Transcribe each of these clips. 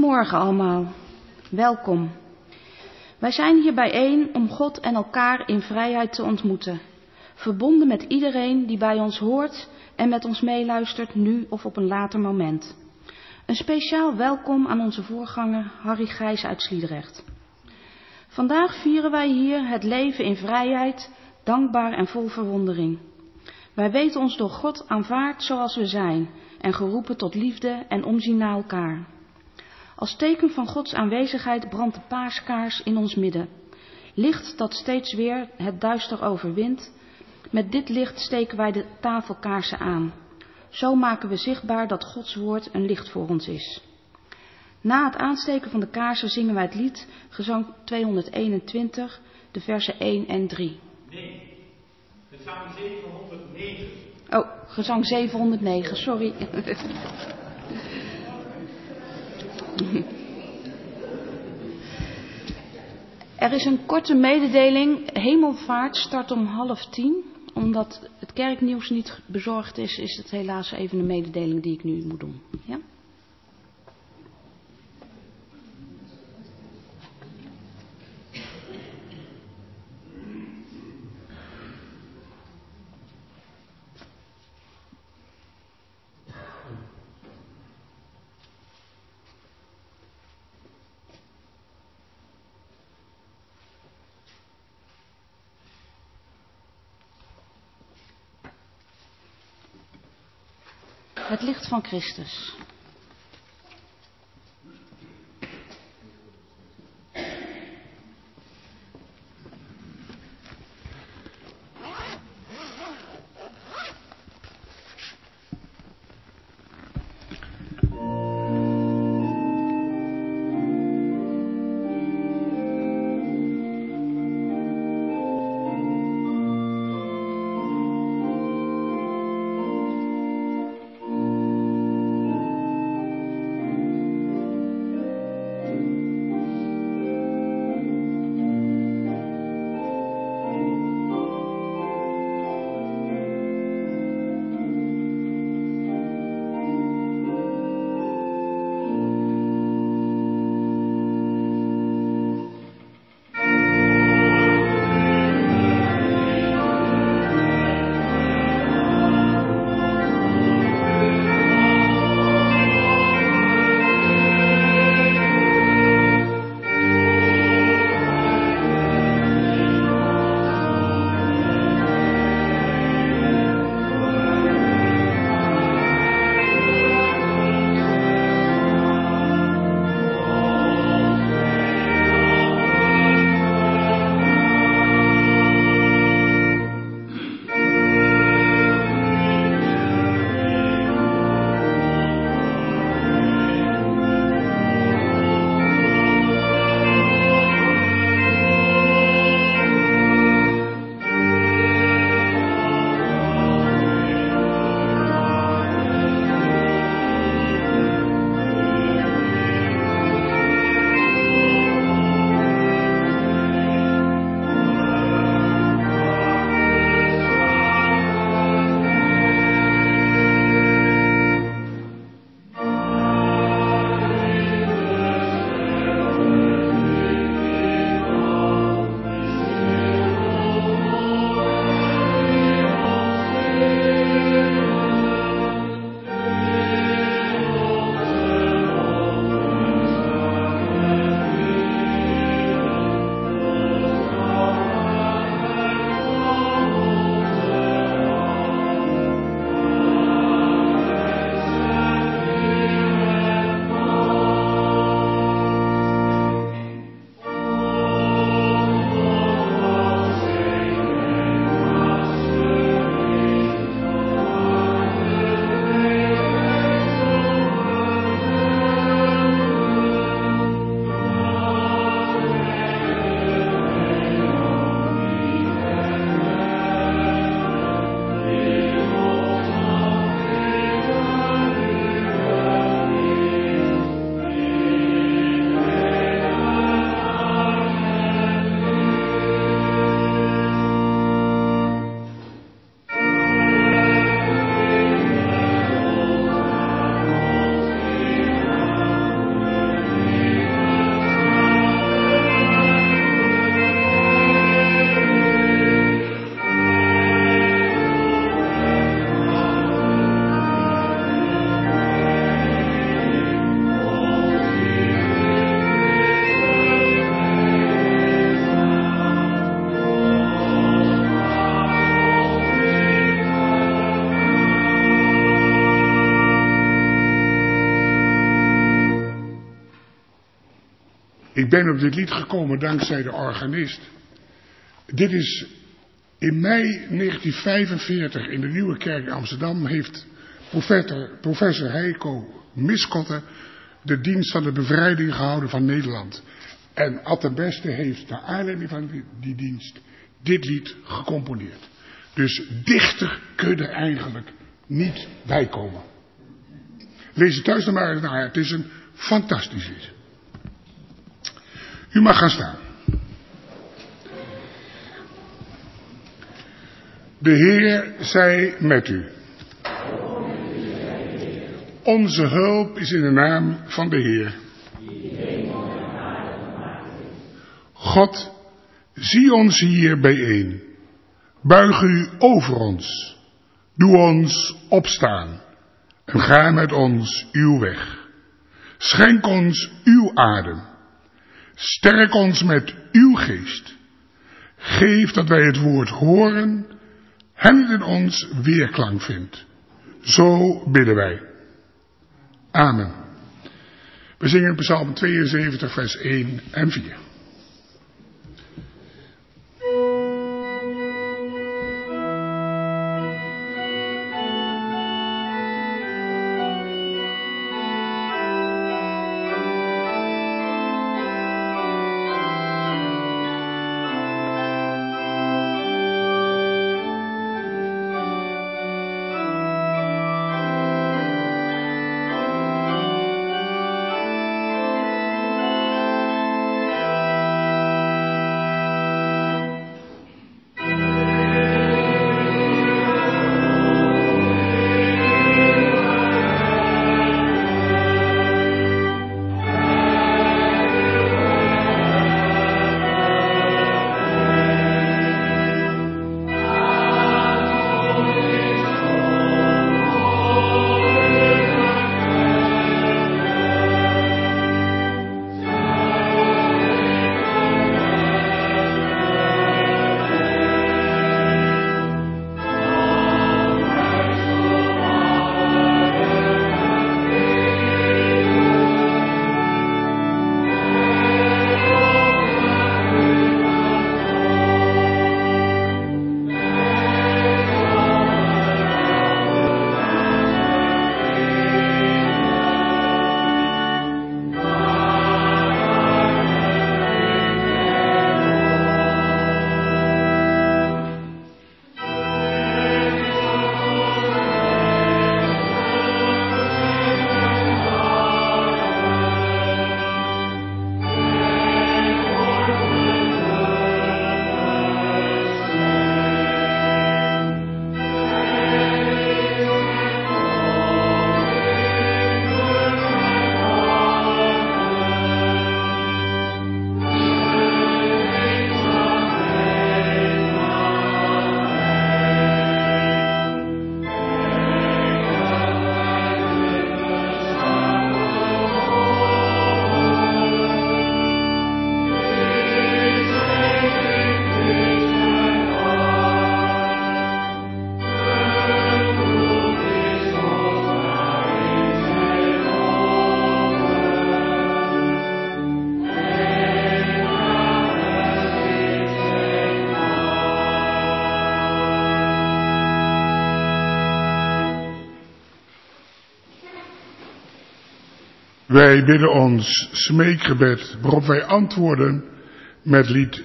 Goedemorgen allemaal. Welkom. Wij zijn hier bijeen om God en elkaar in vrijheid te ontmoeten. Verbonden met iedereen die bij ons hoort en met ons meeluistert nu of op een later moment. Een speciaal welkom aan onze voorganger Harry Gijs uit Sliedrecht. Vandaag vieren wij hier het leven in vrijheid, dankbaar en vol verwondering. Wij weten ons door God aanvaard zoals we zijn en geroepen tot liefde en omzien naar elkaar. Als teken van Gods aanwezigheid brandt de paaskaars in ons midden. Licht dat steeds weer het duister overwint. Met dit licht steken wij de tafelkaarsen aan. Zo maken we zichtbaar dat Gods woord een licht voor ons is. Na het aansteken van de kaarsen zingen wij het lied, gezang 221, de versen 1 en 3. Nee, gezang 709. Oh, gezang 709, sorry. Er is een korte mededeling. Hemelvaart start om 9:30. Omdat het kerknieuws niet bezorgd is, is het helaas even een mededeling die ik nu moet doen. Ja? Het licht van Christus. Ik ben op dit lied gekomen dankzij de organist. Dit is in mei 1945 in de Nieuwe Kerk in Amsterdam heeft professor Heiko Miskotte de dienst van de bevrijding gehouden van Nederland. En Ad den Beste heeft naar aanleiding van die dienst dit lied gecomponeerd. Dus dichter kun je er eigenlijk niet bij komen. Lees het thuis nog maar eens naar. Het is een fantastisch lied. U mag gaan staan. De Heer zij met u. Onze hulp is in de naam van de Heer. God, zie ons hier bijeen. Buig u over ons. Doe ons opstaan. En ga met ons uw weg. Schenk ons uw adem. Sterk ons met uw geest. Geef dat wij het woord horen en het in ons weerklank vindt. Zo bidden wij. Amen. We zingen Psalm 72 vers 1 en 4. Wij bidden ons smeekgebed waarop wij antwoorden met lied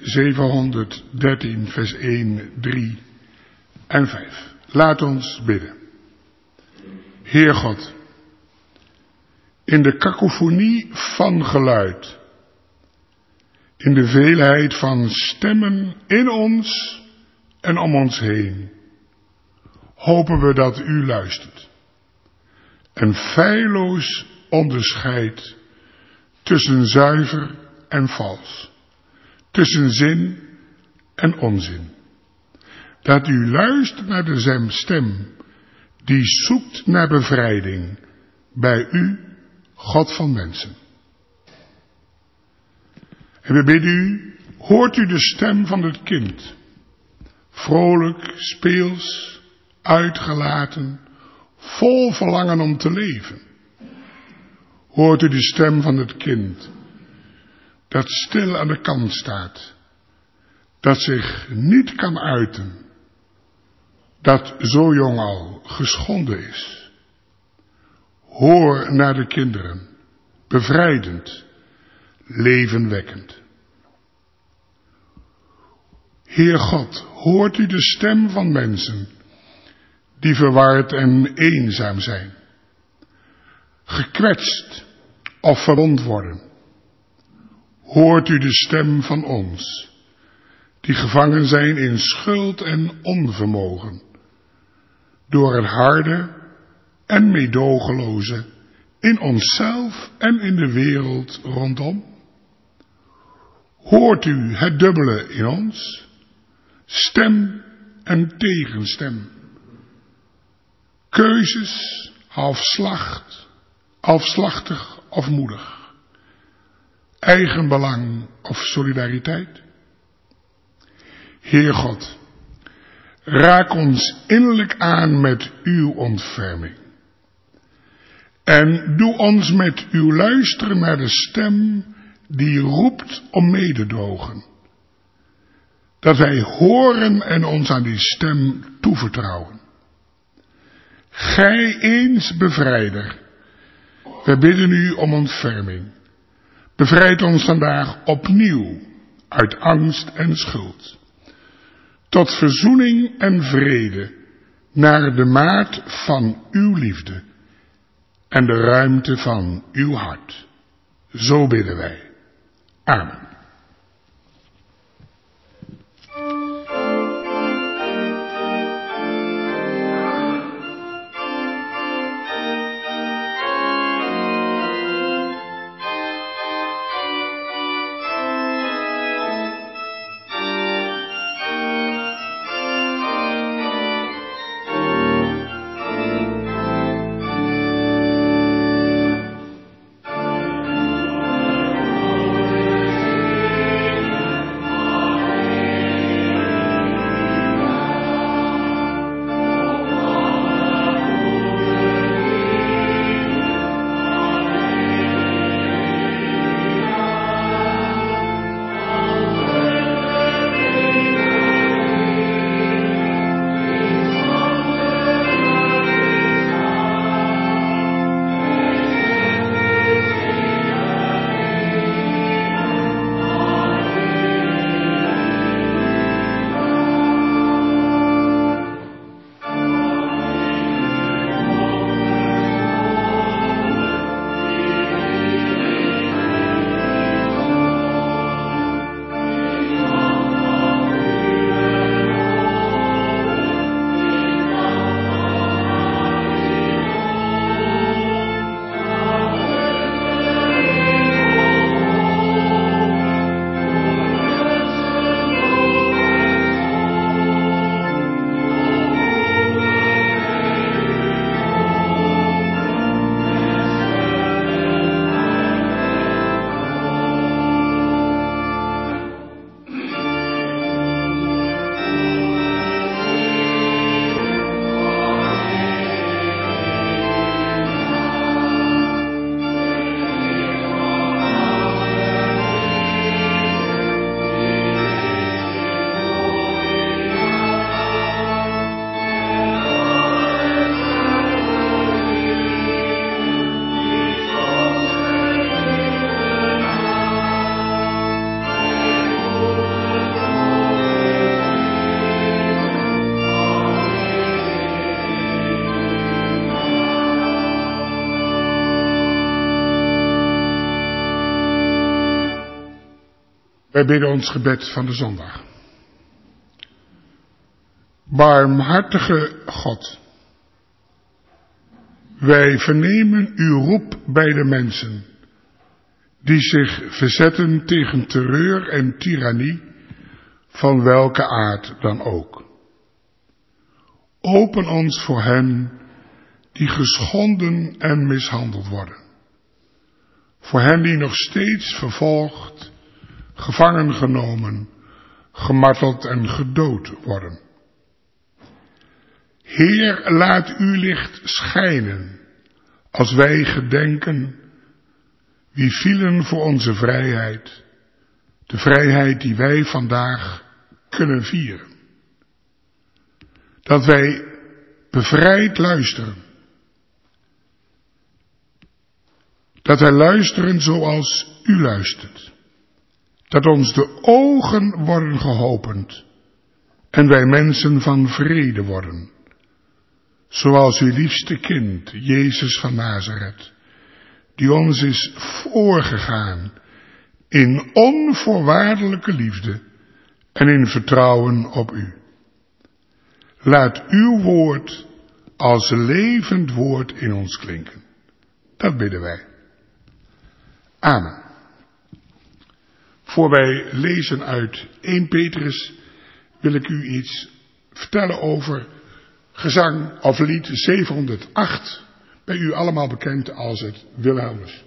713 vers 1, 3 en 5. Laat ons bidden. Heer God, in de kakofonie van geluid, in de veelheid van stemmen in ons en om ons heen, hopen we dat u luistert en feilloos onderscheidt tussen zuiver en vals, tussen zin en onzin. Dat u luistert naar de stem die zoekt naar bevrijding bij u, God van mensen. En we bidden u, hoort u de stem van het kind, vrolijk, speels, uitgelaten, vol verlangen om te leven. Hoort u de stem van het kind, dat stil aan de kant staat, dat zich niet kan uiten, dat zo jong al geschonden is. Hoor naar de kinderen, bevrijdend, levenwekkend. Heer God, hoort u de stem van mensen die verward en eenzaam zijn, gekwetst of verwond worden? Hoort u de stem van ons, die gevangen zijn in schuld en onvermogen, door het harde en meedogenloze in onszelf en in de wereld rondom? Hoort u het dubbele in ons, stem en tegenstem, keuzes halfslachtig of moedig, eigenbelang of solidariteit? Heer God, raak ons innerlijk aan met uw ontferming. En doe ons met uw luisteren naar de stem die roept om mededogen. Dat wij horen en ons aan die stem toevertrouwen. Gij eens bevrijder, wij bidden u om ontferming. Bevrijd ons vandaag opnieuw uit angst en schuld. Tot verzoening en vrede naar de maat van uw liefde en de ruimte van uw hart. Zo bidden wij. Amen. Wij bidden ons gebed van de zondag. Barmhartige God, wij vernemen uw roep bij de mensen, die zich verzetten tegen terreur en tirannie, van welke aard dan ook. Open ons voor hen die geschonden en mishandeld worden. Voor hen die nog steeds vervolgd, gevangen genomen, gemarteld en gedood worden. Heer, laat uw licht schijnen, als wij gedenken wie vielen voor onze vrijheid De vrijheid die wij vandaag kunnen vieren. Dat wij bevrijd luisteren. Dat wij luisteren zoals u luistert. Dat ons de ogen worden geopend en wij mensen van vrede worden. Zoals uw liefste kind, Jezus van Nazareth, die ons is voorgegaan in onvoorwaardelijke liefde en in vertrouwen op u. Laat uw woord als levend woord in ons klinken. Dat bidden wij. Amen. Voor wij lezen uit 1 Petrus wil ik u iets vertellen over gezang of lied 708, bij u allemaal bekend als het Wilhelmus.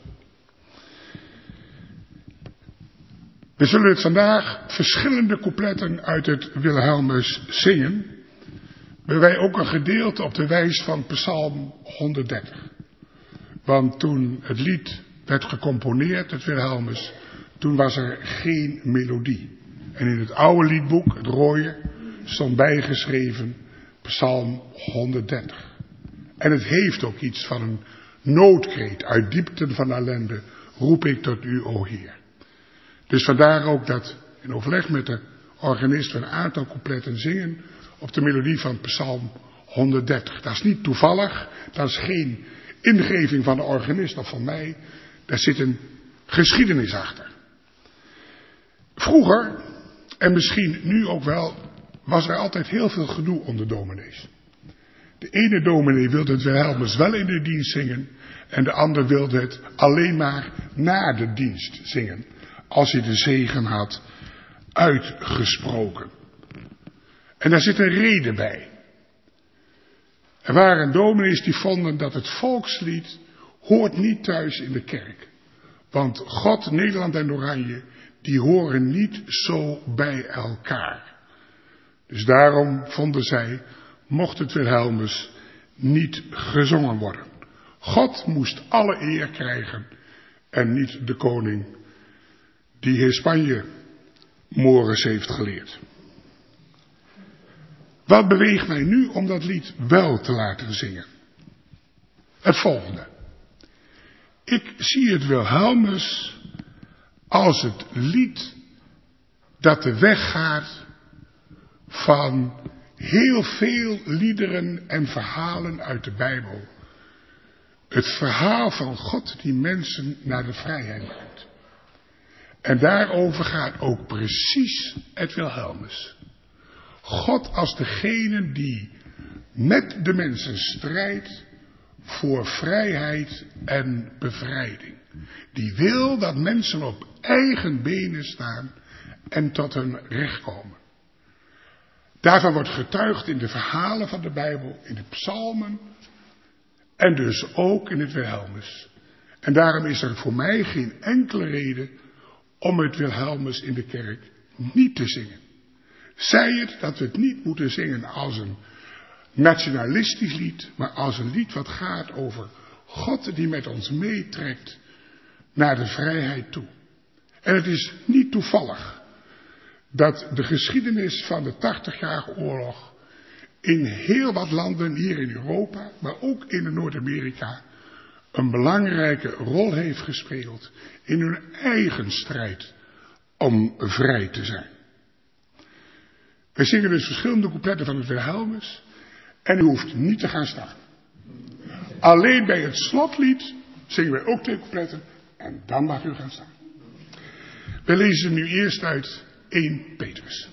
We zullen het vandaag verschillende coupletten uit het Wilhelmus zingen, waarbij ook een gedeelte op de wijs van Psalm 130. Want toen het lied werd gecomponeerd, het Wilhelmus, toen was er geen melodie. En in het oude liedboek, het rode, stond bijgeschreven Psalm 130. En het heeft ook iets van een noodkreet. Uit diepten van ellende roep ik tot u, o Heer. Dus vandaar ook dat in overleg met de organist we een aantal coupletten zingen op de melodie van Psalm 130. Dat is niet toevallig, dat is geen ingeving van de organist of van mij. Daar zit een geschiedenis achter. Vroeger, en misschien nu ook wel, was er altijd heel veel gedoe onder dominees. De ene dominee wilde het Wilhelmus wel in de dienst zingen en de ander wilde het alleen maar na de dienst zingen, als hij de zegen had uitgesproken. En daar zit een reden bij. Er waren dominees die vonden dat het volkslied hoort niet thuis in de kerk. Want God, Nederland en Oranje, die horen niet zo bij elkaar. Dus daarom vonden zij, mocht het Wilhelmus niet gezongen worden. God moest alle eer krijgen en niet de koning die in Spanje mores heeft geleerd. Wat beweegt mij nu om dat lied wel te laten zingen? Het volgende. Ik zie het Wilhelmus als het lied dat de weg gaat van heel veel liederen en verhalen uit de Bijbel. Het verhaal van God die mensen naar de vrijheid brengt. En daarover gaat ook precies het Wilhelmus. God als degene die met de mensen strijdt voor vrijheid en bevrijding. Die wil dat mensen op eigen benen staan en tot hun recht komen. Daarvan wordt getuigd in de verhalen van de Bijbel, in de psalmen en dus ook in het Wilhelmus. En daarom is er voor mij geen enkele reden om het Wilhelmus in de kerk niet te zingen. Zij het dat we het niet moeten zingen als een nationalistisch lied, maar als een lied wat gaat over God die met ons meetrekt naar de vrijheid toe. En het is niet toevallig dat de geschiedenis van de 80-jarige oorlog in heel wat landen hier in Europa, maar ook in Noord-Amerika, een belangrijke rol heeft gespeeld in hun eigen strijd om vrij te zijn. Wij zingen dus verschillende coupletten van het Wilhelmus en u hoeft niet te gaan staan. Alleen bij het slotlied zingen wij ook 2 coupletten en dan mag u gaan staan. We lezen nu eerst uit 1 Petrus.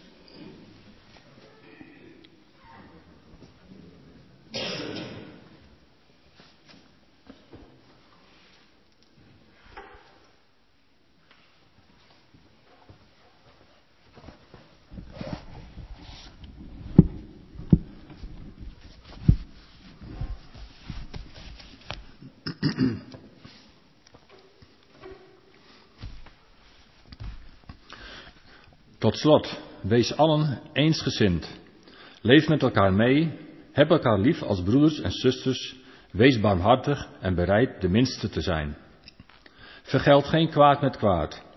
Tot slot, wees allen eensgezind. Leef met elkaar mee, heb elkaar lief als broeders en zusters, wees barmhartig en bereid de minste te zijn. Vergeld geen kwaad met kwaad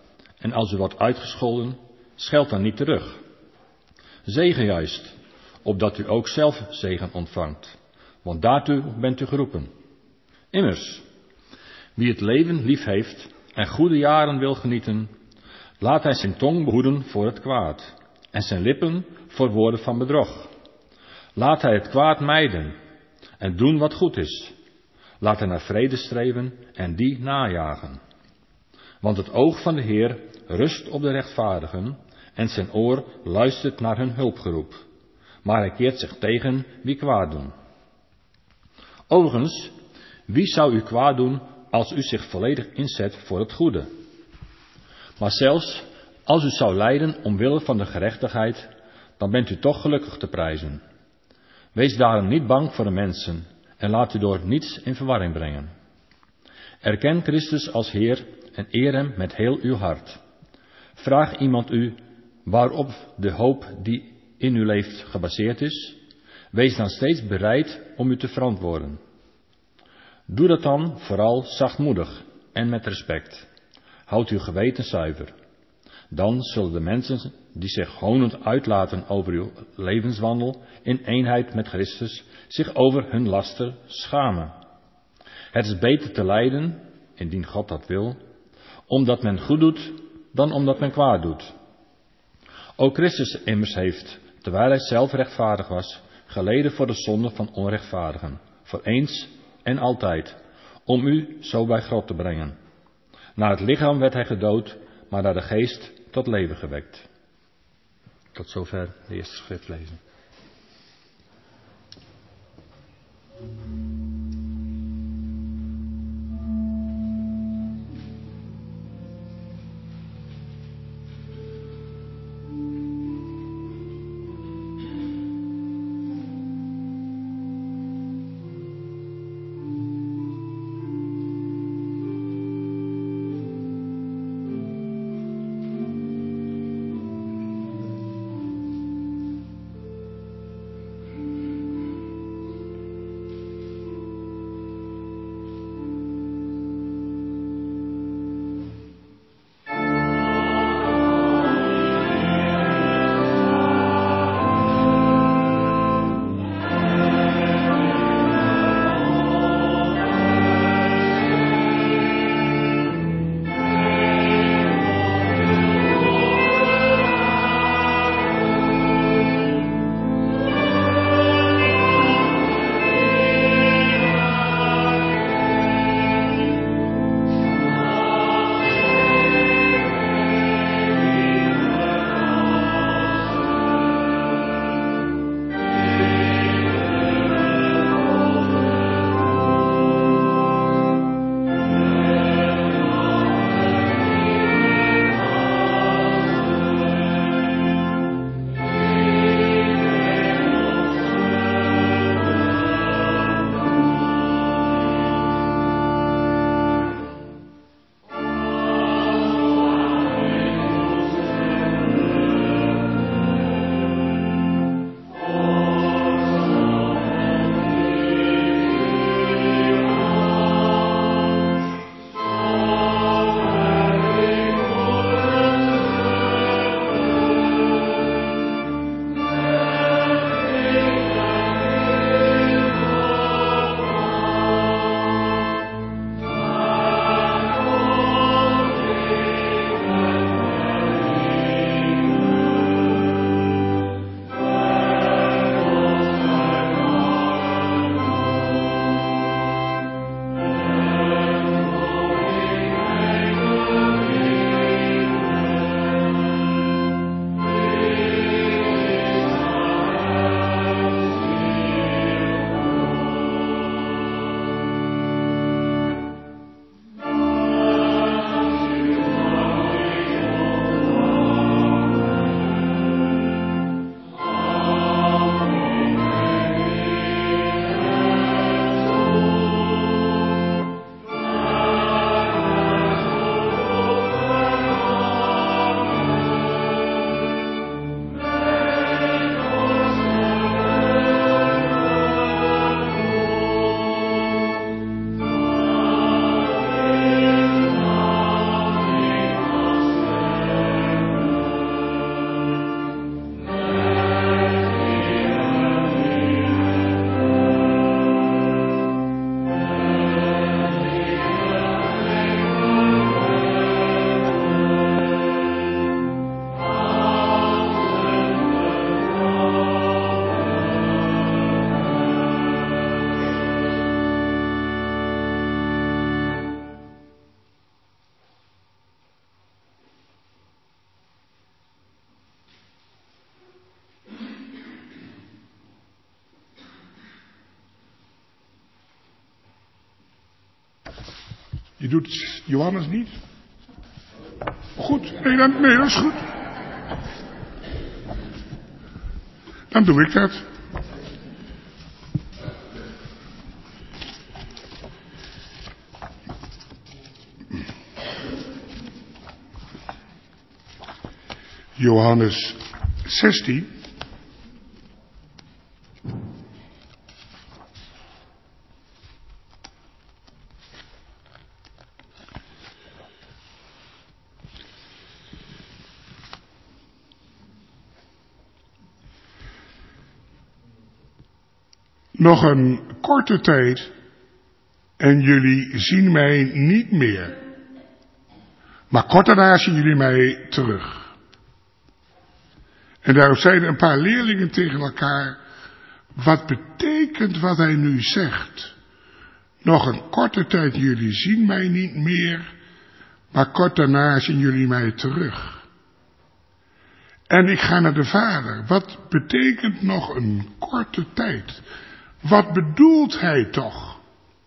En als u wordt uitgescholden, scheld dan niet terug. Zegen juist, opdat u ook zelf zegen ontvangt. Want daartoe bent u geroepen. Immers, wie het leven lief heeft en goede jaren wil genieten, laat hij zijn tong behoeden voor het kwaad en zijn lippen voor woorden van bedrog. Laat hij het kwaad mijden en doen wat goed is. Laat hij naar vrede streven en die najagen. Want het oog van de Heer rust op de rechtvaardigen en zijn oor luistert naar hun hulpgeroep. Maar hij keert zich tegen wie kwaad doen. Overigens, wie zou u kwaad doen als u zich volledig inzet voor het goede? Maar zelfs als u zou lijden omwille van de gerechtigheid, dan bent u toch gelukkig te prijzen. Wees daarom niet bang voor de mensen en laat u door niets in verwarring brengen. Erken Christus als Heer en eer hem met heel uw hart. Vraag iemand u waarop de hoop die in u leeft gebaseerd is. Wees dan steeds bereid om u te verantwoorden. Doe dat dan vooral zachtmoedig en met respect. Houd uw geweten zuiver. Dan zullen de mensen die zich honend uitlaten over uw levenswandel in eenheid met Christus zich over hun laster schamen. Het is beter te lijden, indien God dat wil, omdat men goed doet dan omdat men kwaad doet. Ook Christus immers heeft, terwijl hij zelf rechtvaardig was, geleden voor de zonde van onrechtvaardigen, voor eens en altijd, om u zo bij God te brengen. Naar het lichaam werd hij gedood, maar naar de geest tot leven gewekt. Tot zover de eerste schriftlezing. Je doet Johannes niet? Goed, nee, dat is goed. Dan doe ik dat. Johannes 16. Nog een korte tijd en jullie zien mij niet meer. Maar kort daarna zien jullie mij terug. En daarop zeiden een paar leerlingen tegen elkaar, wat betekent wat hij nu zegt? Nog een korte tijd, jullie zien mij niet meer, maar kort daarna zien jullie mij terug. En ik ga naar de Vader. Wat betekent nog een korte tijd? Wat bedoelt hij toch?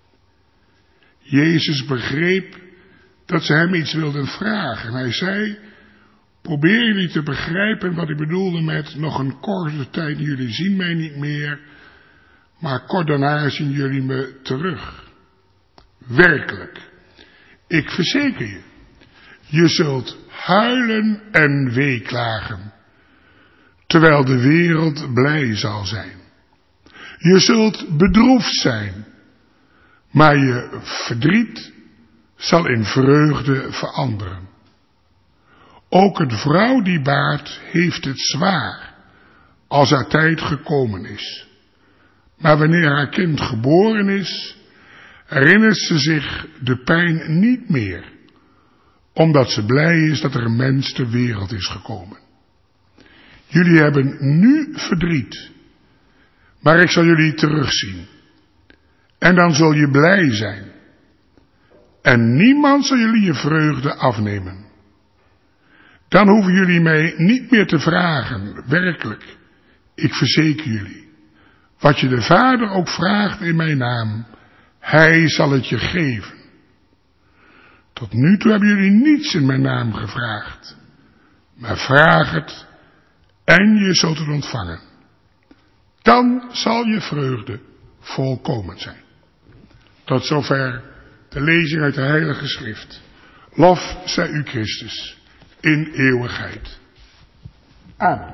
Jezus begreep dat ze hem iets wilden vragen. En hij zei, probeer jullie te begrijpen wat ik bedoelde met nog een korte tijd. Jullie zien mij niet meer, maar kort daarna zien jullie me terug. Werkelijk, ik verzeker je, je zult huilen en weeklagen, terwijl de wereld blij zal zijn. Je zult bedroefd zijn, maar je verdriet zal in vreugde veranderen. Ook een vrouw die baart heeft het zwaar, als haar tijd gekomen is. Maar wanneer haar kind geboren is, herinnert ze zich de pijn niet meer, omdat ze blij is dat er een mens ter wereld is gekomen. Jullie hebben nu verdriet, maar ik zal jullie terugzien. En dan zul je blij zijn. En niemand zal jullie je vreugde afnemen. Dan hoeven jullie mij niet meer te vragen, werkelijk. Ik verzeker jullie. Wat je de Vader ook vraagt in mijn naam, hij zal het je geven. Tot nu toe hebben jullie niets in mijn naam gevraagd. Maar vraag het en je zult het ontvangen. Dan zal je vreugde volkomen zijn. Tot zover de lezing uit de Heilige Schrift. Lof zij u Christus in eeuwigheid. Amen.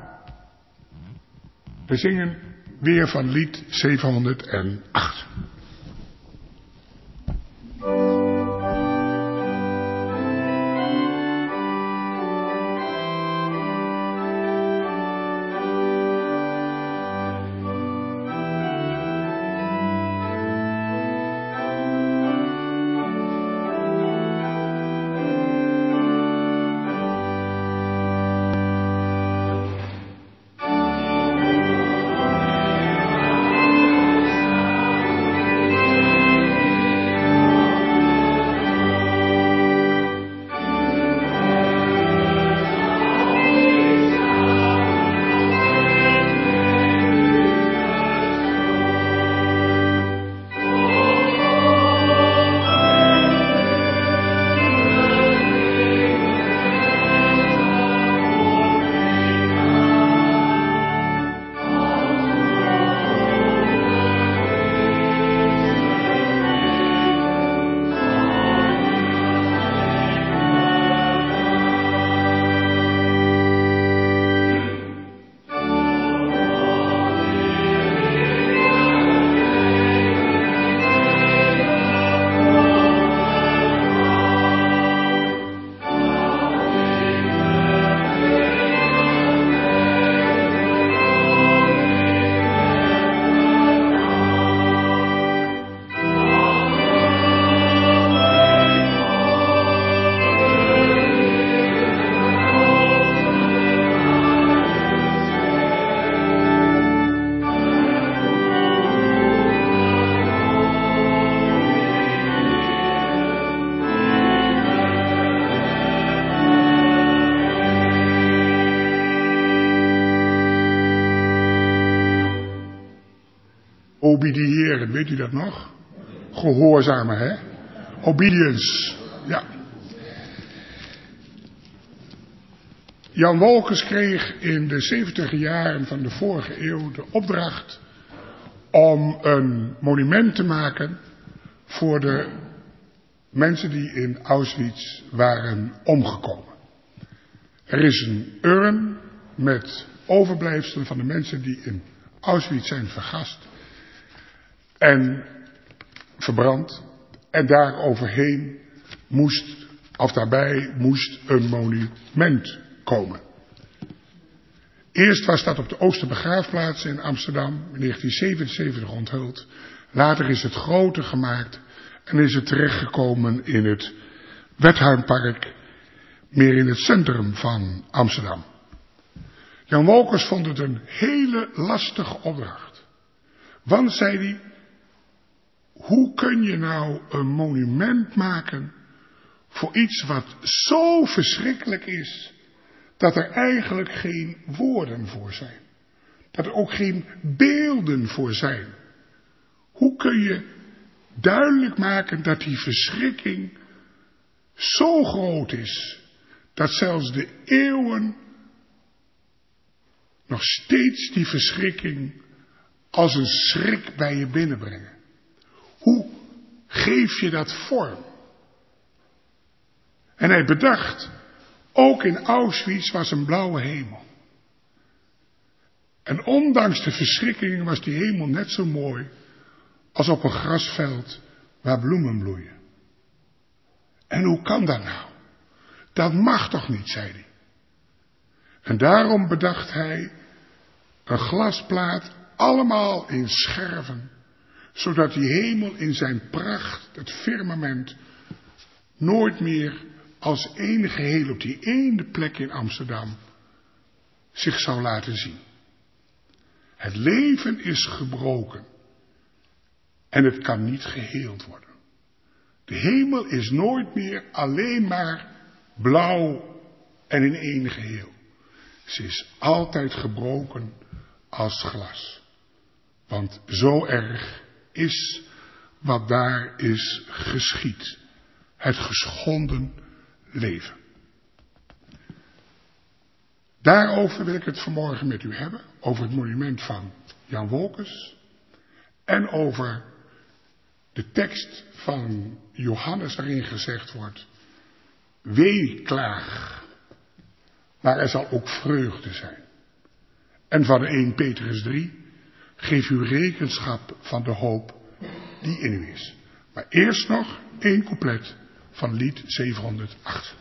We zingen weer van lied 708. Obediëren, weet u dat nog? Gehoorzamen, hè? Obedience. Ja. Jan Wolkers kreeg in de 70 jaren van de vorige eeuw de opdracht om een monument te maken voor de mensen die in Auschwitz waren omgekomen. Er is een urn met overblijfselen van de mensen die in Auschwitz zijn vergast en verbrand. En daar overheen daarbij moest een monument komen. Eerst was dat op de Oosterbegraafplaats in Amsterdam, in 1977 onthuld. Later is het groter gemaakt en is het terechtgekomen in het Wertheimpark, meer in het centrum van Amsterdam. Jan Wolkers vond het een hele lastige opdracht. Want, zei hij, hoe kun je nou een monument maken voor iets wat zo verschrikkelijk is, dat er eigenlijk geen woorden voor zijn. Dat er ook geen beelden voor zijn. Hoe kun je duidelijk maken dat die verschrikking zo groot is, dat zelfs de eeuwen nog steeds die verschrikking als een schrik bij je binnenbrengen? Hoe geef je dat vorm? En hij bedacht, ook in Auschwitz was een blauwe hemel. En ondanks de verschrikkingen was die hemel net zo mooi als op een grasveld waar bloemen bloeien. En hoe kan dat nou? Dat mag toch niet, zei hij. En daarom bedacht hij een glasplaat, allemaal in scherven, zodat die hemel in zijn pracht, het firmament, nooit meer als één geheel op die ene plek in Amsterdam zich zou laten zien. Het leven is gebroken en het kan niet geheeld worden. De hemel is nooit meer alleen maar blauw en in één geheel. Ze is altijd gebroken als glas. Want zo erg is wat daar is geschied. Het geschonden leven. Daarover wil ik het vanmorgen met u hebben. Over het monument van Jan Wolkers. En over de tekst van Johannes waarin gezegd wordt: wee, klaag, maar er zal ook vreugde zijn. En van 1 Petrus 3, geef u rekenschap van de hoop die in u is. Maar eerst nog 1 couplet van lied 708.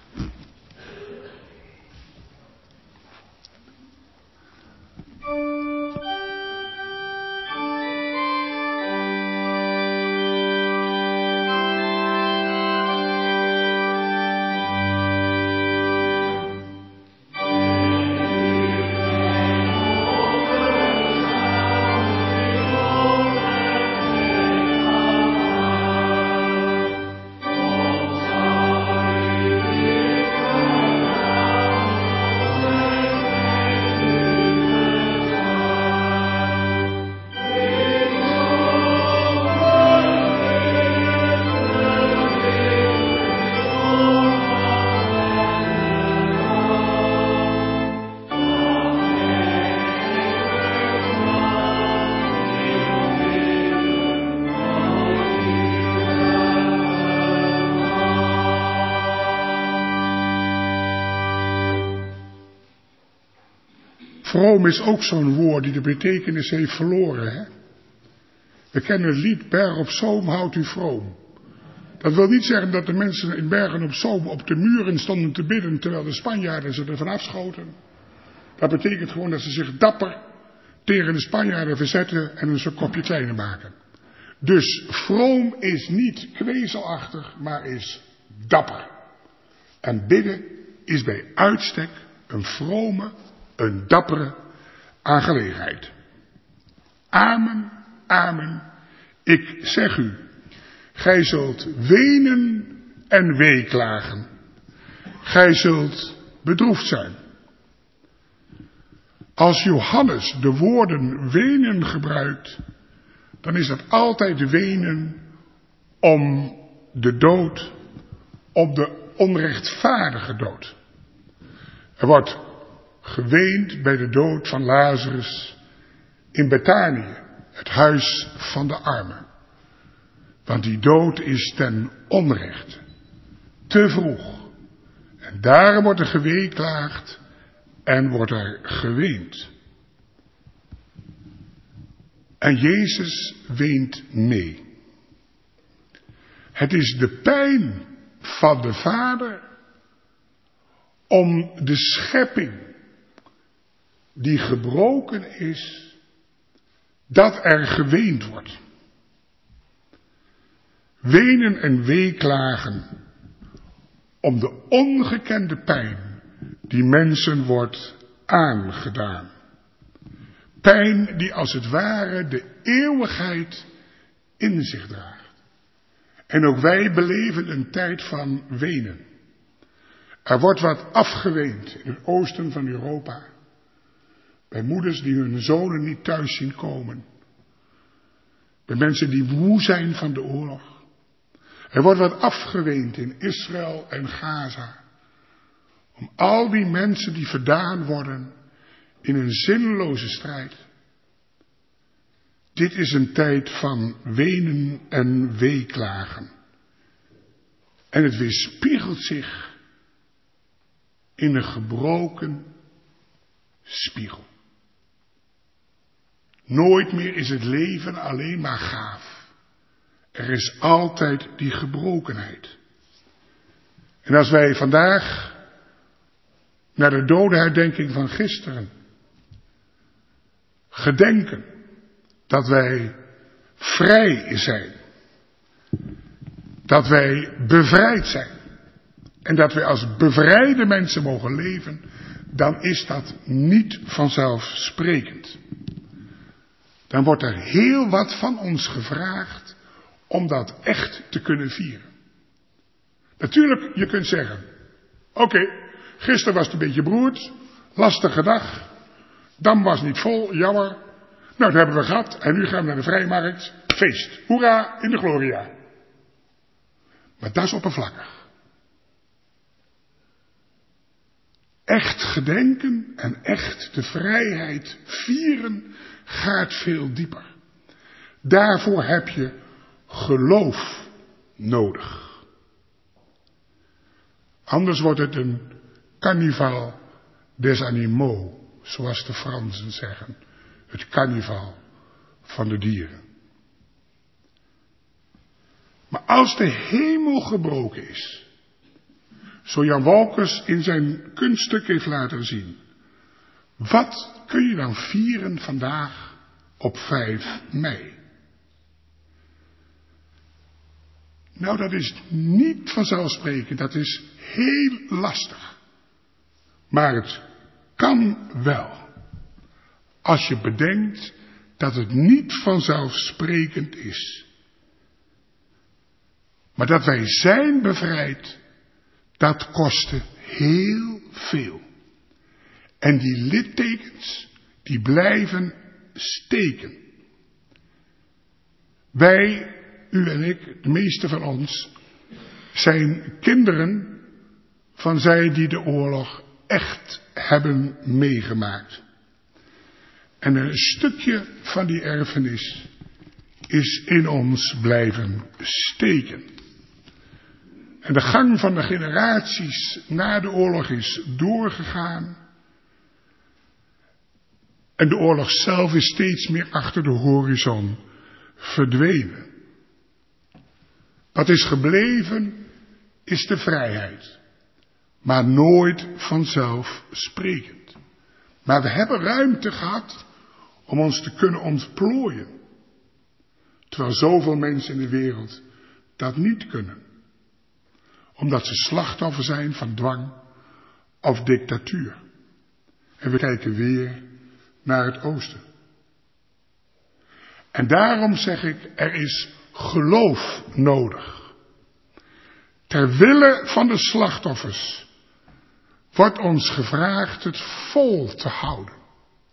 Vroom is ook zo'n woord die de betekenis heeft verloren. Hè? We kennen het lied Berg op Zoom houdt u vroom. Dat wil niet zeggen dat de mensen in Bergen op Zoom op de muren stonden te bidden terwijl de Spanjaarden ze ervan afschoten. Dat betekent gewoon dat ze zich dapper tegen de Spanjaarden verzetten en een soort kopje kleiner maken. Dus vroom is niet kwezelachtig, maar is dapper. En bidden is bij uitstek een vrome, een dappere aangelegenheid. Amen, amen. Ik zeg u, gij zult wenen en weeklagen. Gij zult bedroefd zijn. Als Johannes de woorden wenen gebruikt, dan is dat altijd wenen om de dood, op de onrechtvaardige dood. Er wordt geweend bij de dood van Lazarus in Betanië, het huis van de armen. Want die dood is ten onrechte, te vroeg. En daarom wordt er geweeklaagd en wordt er geweend. En Jezus weent mee. Het is de pijn van de Vader om de schepping die gebroken is, dat er geweend wordt. Wenen en weeklagen om de ongekende pijn die mensen wordt aangedaan. Pijn die als het ware de eeuwigheid in zich draagt. En ook wij beleven een tijd van wenen. Er wordt wat afgeweend in het oosten van Europa. Bij moeders die hun zonen niet thuis zien komen. Bij mensen die moe zijn van de oorlog. Er wordt wat afgeweend in Israël en Gaza. Om al die mensen die verdaan worden in een zinloze strijd. Dit is een tijd van wenen en weeklagen. En het weerspiegelt zich in een gebroken spiegel. Nooit meer is het leven alleen maar gaaf. Er is altijd die gebrokenheid. En als wij vandaag naar de dodenherdenking van gisteren gedenken dat wij vrij zijn, dat wij bevrijd zijn en dat wij als bevrijde mensen mogen leven, dan is dat niet vanzelfsprekend. Dan wordt er heel wat van ons gevraagd om dat echt te kunnen vieren. Natuurlijk, je kunt zeggen, oké, gisteren was het een beetje beroerd, lastige dag, dam was niet vol, jammer. Nou, dat hebben we gehad en nu gaan we naar de vrijmarkt, feest, hoera, in de gloria. Maar dat is oppervlakkig. Echt gedenken en echt de vrijheid vieren gaat veel dieper. Daarvoor heb je geloof nodig. Anders wordt het een carnaval des animaux, zoals de Fransen zeggen. Het carnaval van de dieren. Maar als de hemel gebroken is, zo Jan Wolkers in zijn kunststuk heeft laten zien, wat kun je dan vieren vandaag op 5 mei? Nou, dat is niet vanzelfsprekend, dat is heel lastig. Maar het kan wel. Als je bedenkt dat het niet vanzelfsprekend is. Maar dat wij zijn bevrijd, dat kostte heel veel. En die littekens, die blijven steken. Wij, u en ik, de meeste van ons, zijn kinderen van zij die de oorlog echt hebben meegemaakt. En een stukje van die erfenis is in ons blijven steken. En de gang van de generaties na de oorlog is doorgegaan. En de oorlog zelf is steeds meer achter de horizon verdwenen. Wat is gebleven is de vrijheid. Maar nooit vanzelfsprekend. Maar we hebben ruimte gehad om ons te kunnen ontplooien. Terwijl zoveel mensen in de wereld dat niet kunnen. Omdat ze slachtoffer zijn van dwang of dictatuur. En we kijken weer naar het oosten. En daarom zeg ik, er is geloof nodig. Ter wille van de slachtoffers wordt ons gevraagd het vol te houden.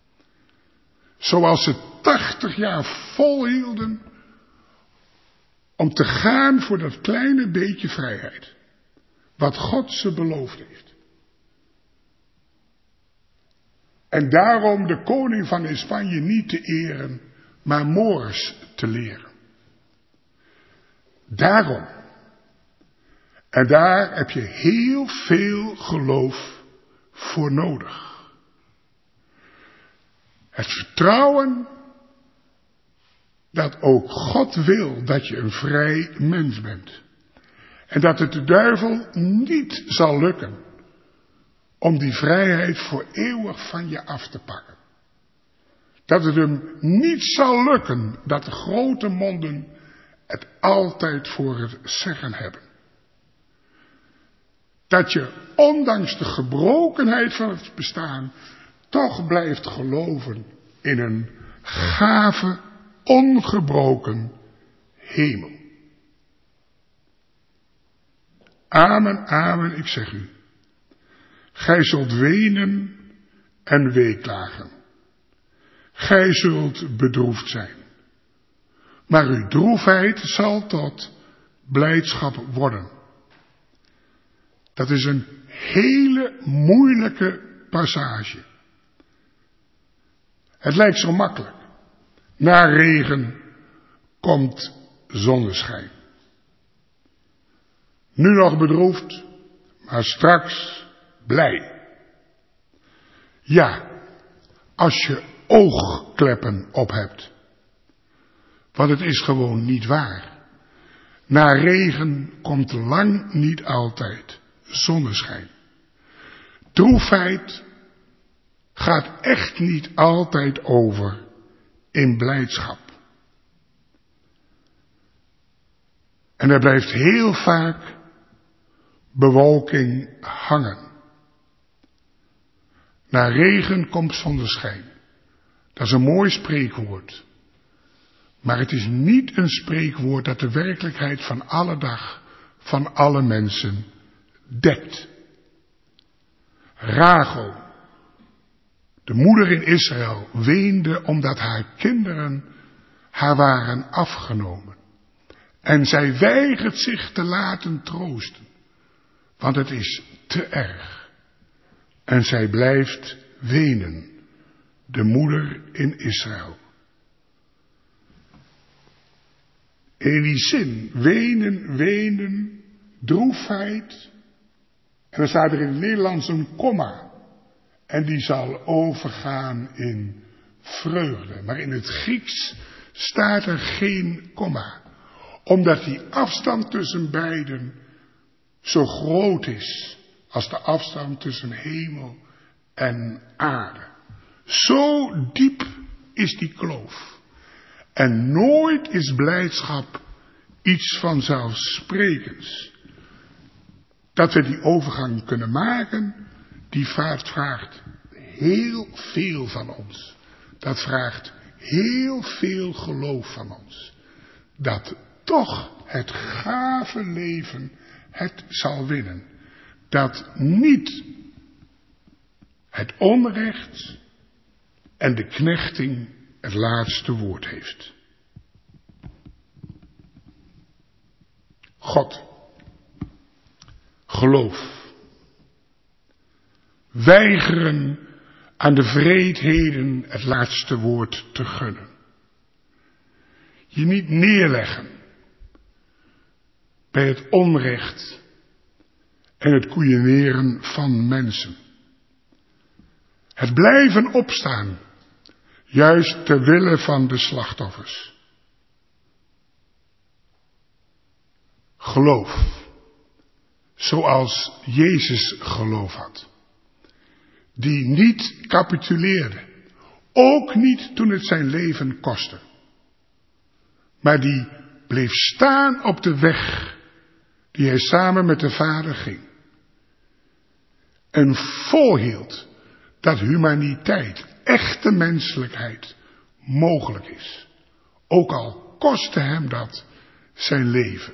Zoals ze 80 jaar volhielden om te gaan voor dat kleine beetje vrijheid, wat God ze beloofd heeft. En daarom de koning van Spanje niet te eren, maar Moors te leren. Daarom. En daar heb je heel veel geloof voor nodig. Het vertrouwen dat ook God wil dat je een vrij mens bent. En dat het de duivel niet zal lukken om die vrijheid voor eeuwig van je af te pakken. Dat het hem niet zal lukken dat de grote monden het altijd voor het zeggen hebben. Dat je, ondanks de gebrokenheid van het bestaan, toch blijft geloven in een gave, ongebroken hemel. Amen, amen, ik zeg u. Gij zult wenen en weeklagen. Gij zult bedroefd zijn. Maar uw droefheid zal tot blijdschap worden. Dat is een hele moeilijke passage. Het lijkt zo makkelijk. Na regen komt zonneschijn. Nu nog bedroefd, maar straks blij. Ja, als je oogkleppen op hebt. Want het is gewoon niet waar. Na regen komt lang niet altijd zonneschijn. Droefheid gaat echt niet altijd over in blijdschap. En er blijft heel vaak bewolking hangen. Na regen komt zonneschijn. Dat is een mooi spreekwoord. Maar het is niet een spreekwoord dat de werkelijkheid van alle dag van alle mensen dekt. Rachel, de moeder in Israël, weende omdat haar kinderen haar waren afgenomen. En zij weigert zich te laten troosten, want het is te erg. En zij blijft wenen, de moeder in Israël. In die zin, wenen, droefheid. En dan staat er in het Nederlands een komma. En die zal overgaan in vreugde. Maar in het Grieks staat er geen komma. Omdat die afstand tussen beiden zo groot is als de afstand tussen hemel en aarde. Zo diep is die kloof. En nooit is blijdschap iets vanzelfsprekends. Dat we die overgang kunnen maken, die vraagt heel veel van ons. Dat vraagt heel veel geloof van ons. Dat toch het gave leven het zal winnen. Dat niet het onrecht en de knechting het laatste woord heeft. God. Geloof. Weigeren aan de wreedheden het laatste woord te gunnen. Je niet neerleggen bij het onrecht en het koeieneren van mensen. Het blijven opstaan, juist ter wille van de slachtoffers. Geloof, zoals Jezus geloof had. Die niet capituleerde, ook niet toen het zijn leven kostte. Maar die bleef staan op de weg die hij samen met de Vader ging. En volhield dat humaniteit, echte menselijkheid, mogelijk is. Ook al kostte hem dat zijn leven.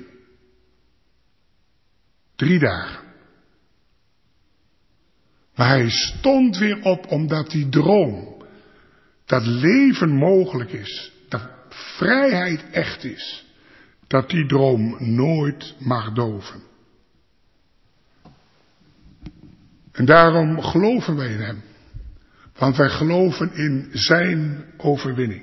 3 dagen. Maar hij stond weer op omdat die droom, dat leven mogelijk is, dat vrijheid echt is, dat die droom nooit mag doven. En daarom geloven wij in hem. Want wij geloven in zijn overwinning.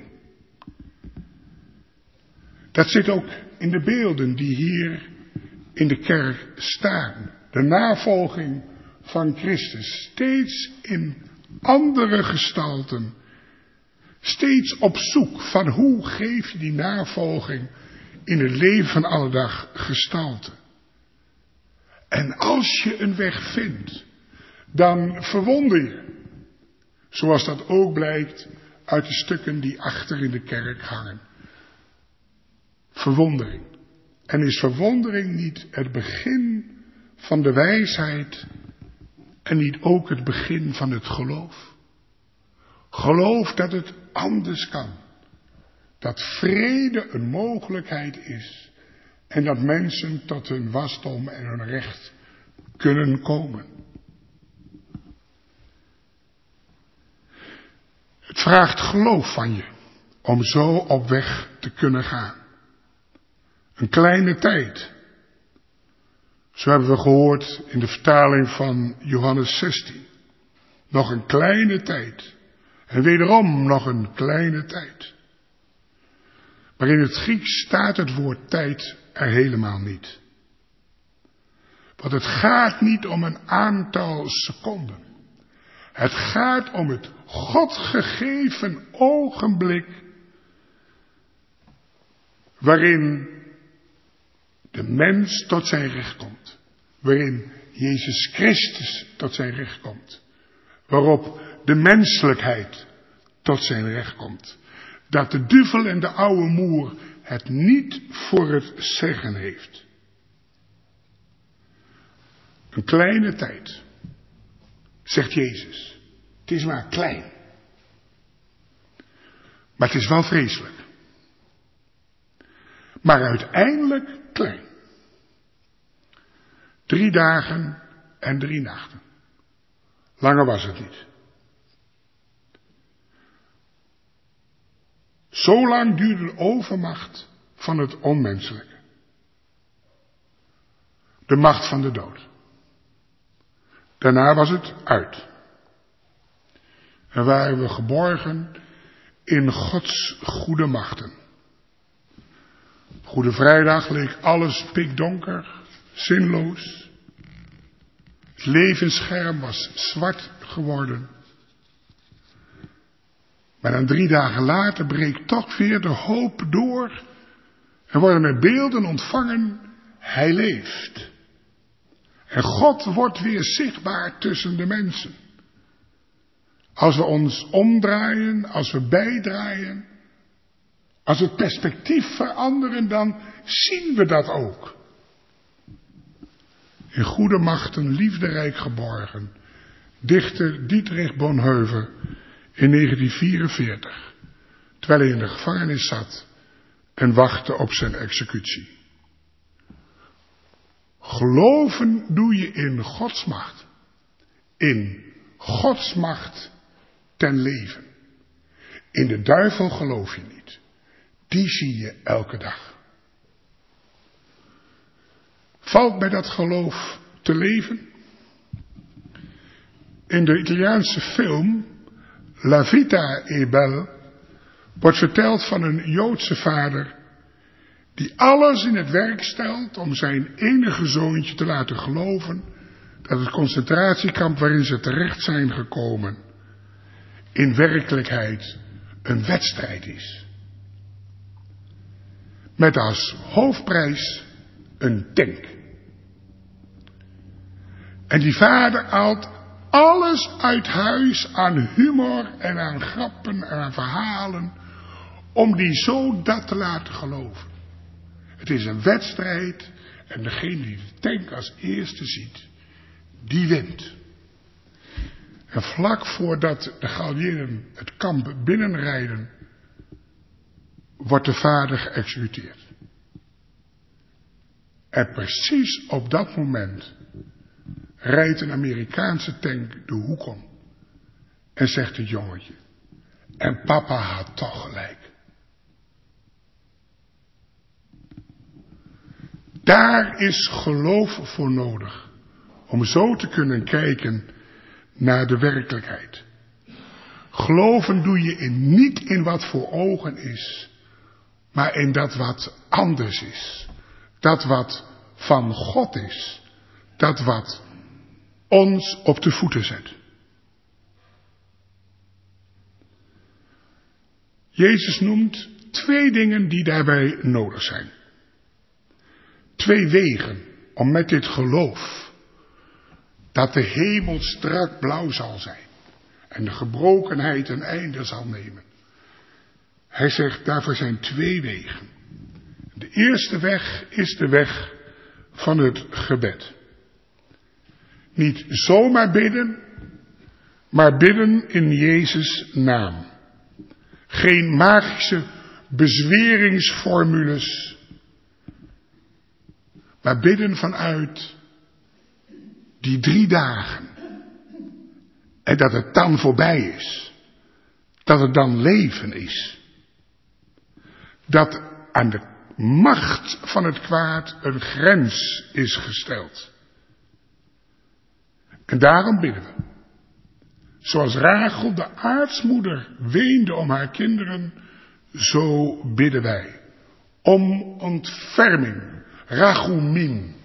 Dat zit ook in de beelden die hier in de kerk staan. De navolging van Christus. Steeds in andere gestalten. Steeds op zoek van hoe geef je die navolging in het leven van alle dag gestalte. En als je een weg vindt, dan verwonder je. Zoals dat ook blijkt uit de stukken die achter in de kerk hangen. Verwondering. En is verwondering niet het begin van de wijsheid en niet ook het begin van het geloof? Geloof dat het anders kan. Dat vrede een mogelijkheid is en dat mensen tot hun wasdom en hun recht kunnen komen. Het vraagt geloof van je om zo op weg te kunnen gaan. Een kleine tijd. Zo hebben we gehoord in de vertaling van Johannes 16. Nog een kleine tijd. En wederom nog een kleine tijd. Maar in het Grieks staat het woord tijd er helemaal niet. Want het gaat niet om een aantal seconden. Het gaat om het God gegeven ogenblik waarin de mens tot zijn recht komt. Waarin Jezus Christus tot zijn recht komt. Waarop de menselijkheid tot zijn recht komt. Dat de duivel en de oude moer het niet voor het zeggen heeft. Een kleine tijd, zegt Jezus. Het is maar klein. Maar het is wel vreselijk. Maar uiteindelijk klein. 3 dagen en 3 nachten. Langer was het niet. Zo lang duurde de overmacht van het onmenselijke. De macht van de dood. Daarna was het uit. En waren we geborgen in Gods goede machten. Goede Vrijdag leek alles pikdonker, zinloos. Het levensscherm was zwart geworden. Maar dan 3 dagen later breekt toch weer de hoop door. En worden er beelden ontvangen, hij leeft. En God wordt weer zichtbaar tussen de mensen. Als we ons omdraaien, als we bijdraaien, als we het perspectief veranderen, dan zien we dat ook. In goede machten liefderijk geborgen, dichter Dietrich Bonhoeffer in 1944, terwijl hij in de gevangenis zat en wachtte op zijn executie. Geloven doe je in Gods macht. In Gods macht ten leven. In de duivel geloof je niet. Die zie je elke dag. Valt bij dat geloof te leven? In de Italiaanse film La Vita è Bella wordt verteld van een Joodse vader die alles in het werk stelt om zijn enige zoontje te laten geloven dat het concentratiekamp waarin ze terecht zijn gekomen in werkelijkheid een wedstrijd is. Met als hoofdprijs een tank. En die vader haalt alles uit huis aan humor en aan grappen en aan verhalen om die zo dat te laten geloven. Het is een wedstrijd en degene die de tank als eerste ziet, die wint. En vlak voordat de Galliëren het kamp binnenrijden, wordt de vader geëxecuteerd. En precies op dat moment rijdt een Amerikaanse tank de hoek om. En zegt het jongetje, en papa had toch gelijk. Daar is geloof voor nodig. Om zo te kunnen kijken naar de werkelijkheid. Geloven doe je niet in wat voor ogen is. Maar in dat wat anders is. Dat wat van God is. Dat wat ons op de voeten zet. Jezus noemt 2 dingen die daarbij nodig zijn. 2 wegen om met dit geloof, dat de hemel strak blauw zal zijn en de gebrokenheid een einde zal nemen. Hij zegt, daarvoor zijn 2 wegen. De eerste weg is de weg van het gebed. Niet zomaar bidden, maar bidden in Jezus' naam. Geen magische bezweringsformules, maar bidden vanuit die 3 dagen. En dat het dan voorbij is. Dat het dan leven is. Dat aan de macht van het kwaad een grens is gesteld. En daarom bidden we. Zoals Rachel de aartsmoeder weende om haar kinderen, zo bidden wij. Om ontferming. Rachumim.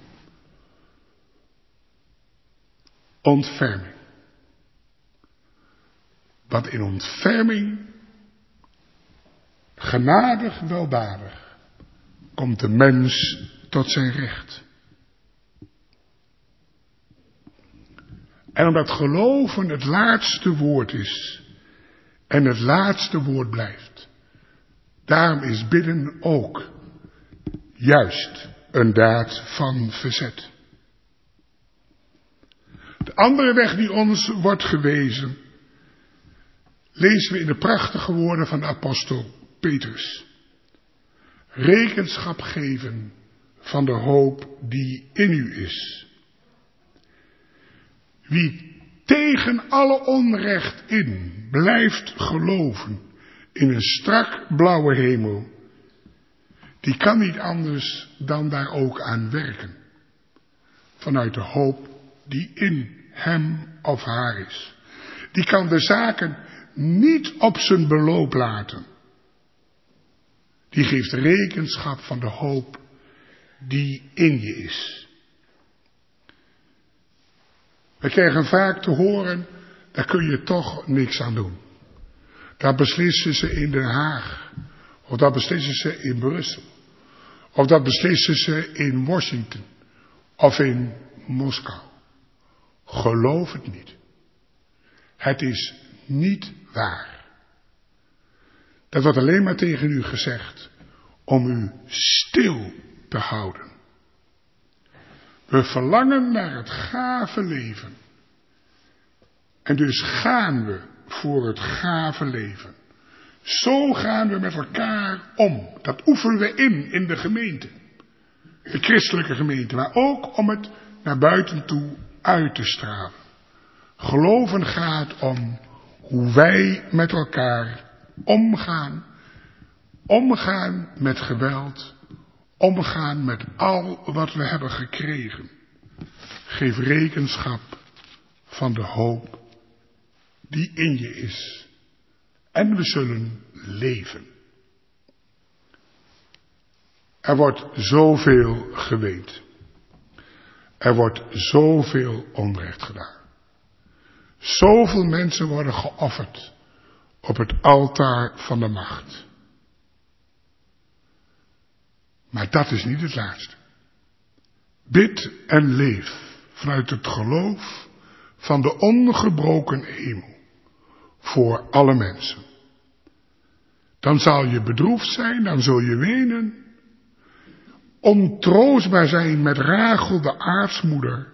Ontferming. Want in ontferming, genadig weldadig, komt de mens tot zijn recht. En omdat geloven het laatste woord is en het laatste woord blijft, daarom is bidden ook juist een daad van verzet. De andere weg die ons wordt gewezen, lezen we in de prachtige woorden van de apostel Petrus. Rekenschap geven van de hoop die in u is. Wie tegen alle onrecht in blijft geloven in een strak blauwe hemel, die kan niet anders dan daar ook aan werken. Vanuit de hoop die in hem of haar is. Die kan de zaken niet op zijn beloop laten. Die geeft rekenschap van de hoop die in je is. We krijgen vaak te horen, daar kun je toch niks aan doen. Daar beslissen ze in Den Haag. Of dat beslissen ze in Brussel. Of dat beslissen ze in Washington. Of in Moskou. Geloof het niet. Het is niet waar. Dat wordt alleen maar tegen u gezegd om u stil te houden. We verlangen naar het gave leven. En dus gaan we voor het gave leven. Zo gaan we met elkaar om. Dat oefenen we in de gemeente. De christelijke gemeente. Maar ook om het naar buiten toe uit te stralen. Geloven gaat om hoe wij met elkaar omgaan. Omgaan met geweld. Omgaan met al wat we hebben gekregen. Geef rekenschap van de hoop die in je is. En we zullen leven. Er wordt zoveel geweend. Er wordt zoveel onrecht gedaan. Zoveel mensen worden geofferd op het altaar van de macht. Maar dat is niet het laatste. Bid en leef vanuit het geloof van de ongebroken hemel voor alle mensen. Dan zal je bedroefd zijn, dan zul je wenen, ontroostbaar zijn met Rachel de aartsmoeder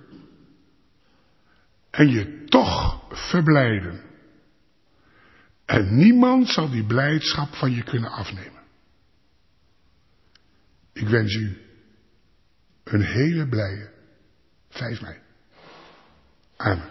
en je toch verblijden. En niemand zal die blijdschap van je kunnen afnemen. Ik wens u een hele blije 5 mei. Amen.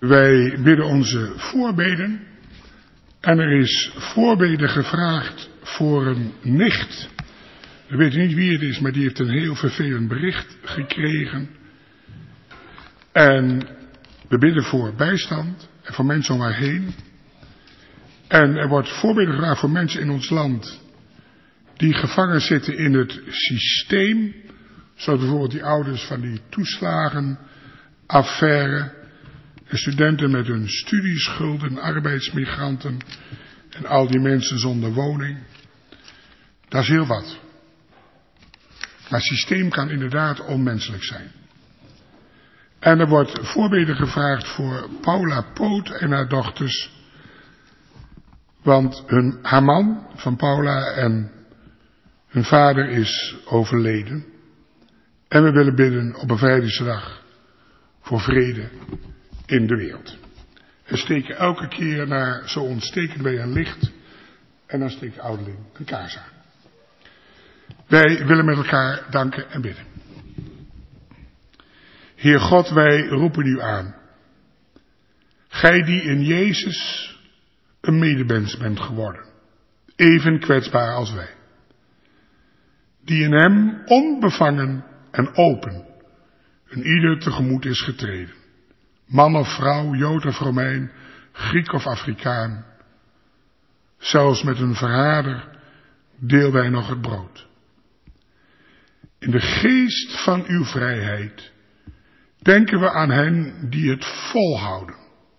Wij bidden onze voorbeden. En er is voorbeden gevraagd voor een nicht. We weten niet wie het is, maar die heeft een heel vervelend bericht gekregen. En we bidden voor bijstand en voor mensen om haar heen. En er wordt voorbeden gevraagd voor mensen in ons land die gevangen zitten in het systeem. Zoals bijvoorbeeld die ouders van die toeslagenaffaire. De studenten met hun studieschulden, arbeidsmigranten en al die mensen zonder woning. Dat is heel wat. Maar het systeem kan inderdaad onmenselijk zijn. En er wordt voorbeden gevraagd voor Paula Poot en haar dochters. Want haar man van Paula en hun vader is overleden. En we willen bidden op bevrijdingsdag voor vrede in de wereld. We steken elke keer zo ontsteken wij een licht. En dan steekt de ouderling een kaars aan. Wij willen met elkaar danken en bidden. Heer God, wij roepen u aan. Gij die in Jezus een medemens bent geworden. Even kwetsbaar als wij. Die in hem onbevangen en open een ieder tegemoet is getreden. Man of vrouw, Jood of Romein, Griek of Afrikaan. Zelfs met een verrader deelden wij nog het brood. In de geest van uw vrijheid denken we aan hen die het volhouden.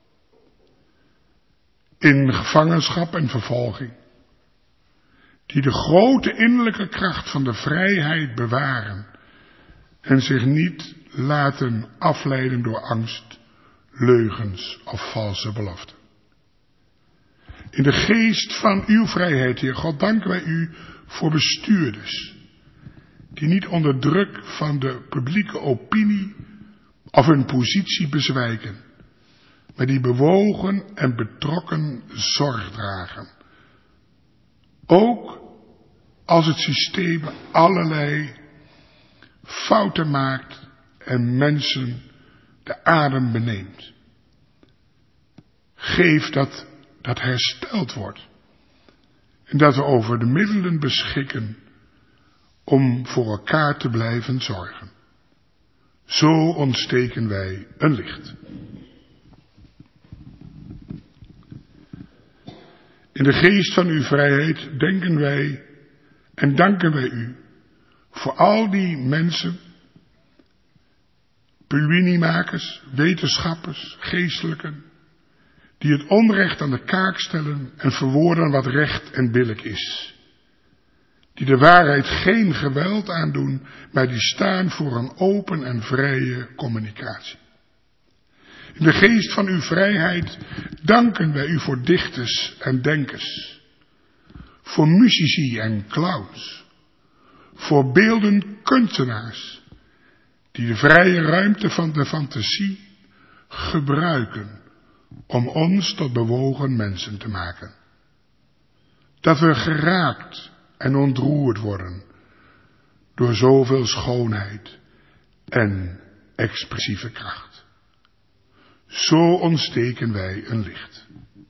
In gevangenschap en vervolging. Die de grote innerlijke kracht van de vrijheid bewaren. En zich niet laten afleiden door angst, leugens of valse beloften. In de geest van uw vrijheid, Heer God, danken wij u voor bestuurders. Die niet onder druk van de publieke opinie of hun positie bezwijken. Maar die bewogen en betrokken zorg dragen. Ook als het systeem allerlei fouten maakt en mensen de adem beneemt. Geef dat hersteld wordt. En dat we over de middelen beschikken om voor elkaar te blijven zorgen. Zo ontsteken wij een licht. In de geest van uw vrijheid denken wij en danken wij u voor al die mensen, publiniemakers, wetenschappers, geestelijken, die het onrecht aan de kaak stellen en verwoorden wat recht en billijk is. Die de waarheid geen geweld aandoen, maar die staan voor een open en vrije communicatie. In de geest van uw vrijheid danken wij u voor dichters en denkers, voor muzici en clowns, voor beeldend kunstenaars, die de vrije ruimte van de fantasie gebruiken om ons tot bewogen mensen te maken. Dat we geraakt en ontroerd worden door zoveel schoonheid en expressieve kracht. Zo ontsteken wij een licht.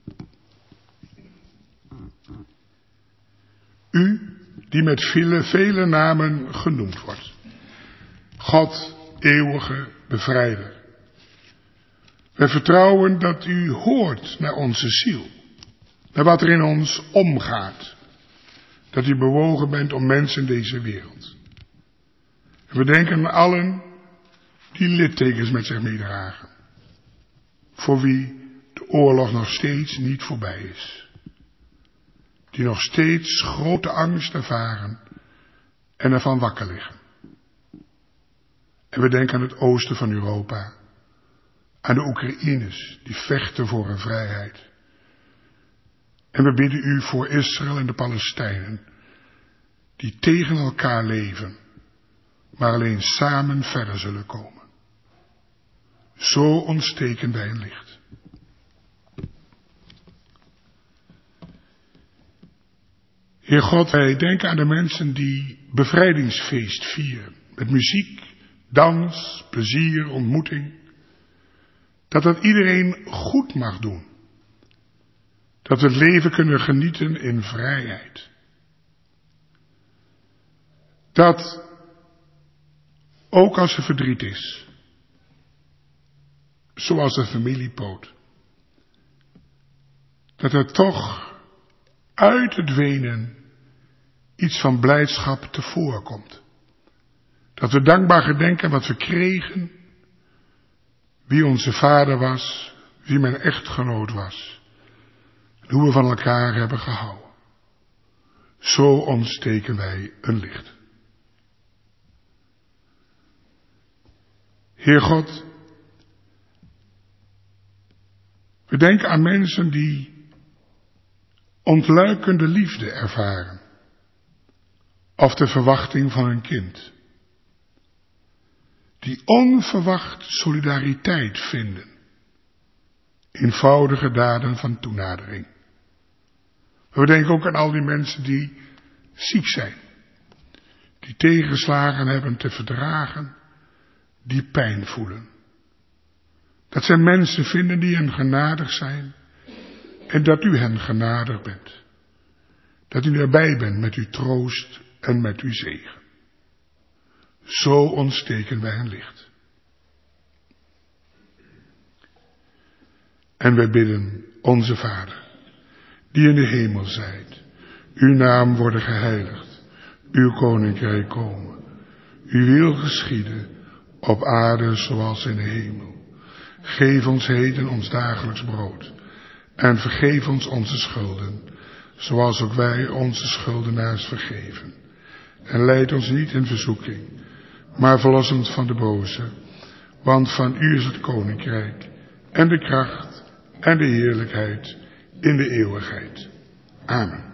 U, die met vele namen genoemd wordt. God, eeuwige bevrijder. Wij vertrouwen dat u hoort naar onze ziel. Naar wat er in ons omgaat. Dat u bewogen bent om mensen in deze wereld. En we denken aan allen die littekens met zich meedragen. Voor wie de oorlog nog steeds niet voorbij is. Die nog steeds grote angst ervaren en ervan wakker liggen. En we denken aan het oosten van Europa. Aan de Oekraïners die vechten voor hun vrijheid. En we bidden u voor Israël en de Palestijnen. Die tegen elkaar leven. Maar alleen samen verder zullen komen. Zo ontsteken wij een licht. Heer God, wij denken aan de mensen die bevrijdingsfeest vieren. Met muziek, dans, plezier, ontmoeting. Dat het iedereen goed mag doen. Dat we het leven kunnen genieten in vrijheid. Dat ook als er verdriet is, zoals een familiepoot, dat er toch uit het wenen iets van blijdschap tevoren komt. Dat we dankbaar gedenken wat we kregen, wie onze vader was, wie mijn echtgenoot was, en hoe we van elkaar hebben gehouden. Zo ontsteken wij een licht. Heer God, we denken aan mensen die ontluikende liefde ervaren, of de verwachting van een kind, die onverwacht solidariteit vinden, eenvoudige daden van toenadering. We denken ook aan al die mensen die ziek zijn, die tegenslagen hebben te verdragen, die pijn voelen. Dat zijn mensen vinden die hen genadig zijn en dat u hen genadig bent. Dat u erbij bent met uw troost en met uw zegen. Zo ontsteken wij een licht. En wij bidden, onze Vader, die in de hemel zijt, uw naam worden geheiligd, uw koninkrijk komen, uw wil geschieden, op aarde zoals in de hemel. Geef ons heden ons dagelijks brood en vergeef ons onze schulden, zoals ook wij onze schuldenaars vergeven. En leid ons niet in verzoeking, maar verlos ons van de boze, want van u is het koninkrijk en de kracht en de heerlijkheid in de eeuwigheid. Amen.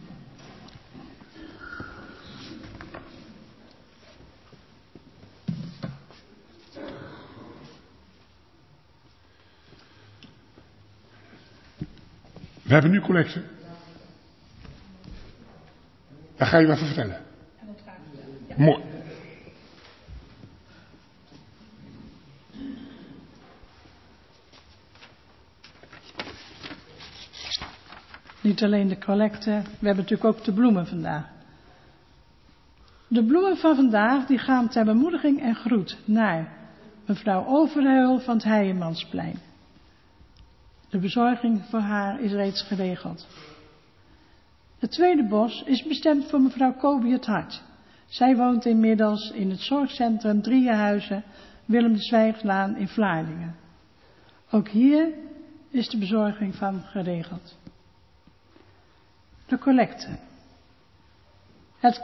We hebben nu collecte. Daar ga je me even vertellen. Ja. Mooi. Niet alleen de collecte, we hebben natuurlijk ook de bloemen vandaag. De bloemen van vandaag die gaan ter bemoediging en groet naar mevrouw Overheul van het Heijemansplein. De bezorging voor haar is reeds geregeld. Het tweede bos is bestemd voor mevrouw Kobi het Hart. Zij woont inmiddels in het zorgcentrum Drieënhuizen, Willem de Zwijglaan in Vlaardingen. Ook hier is de bezorging van geregeld. De collecte. Het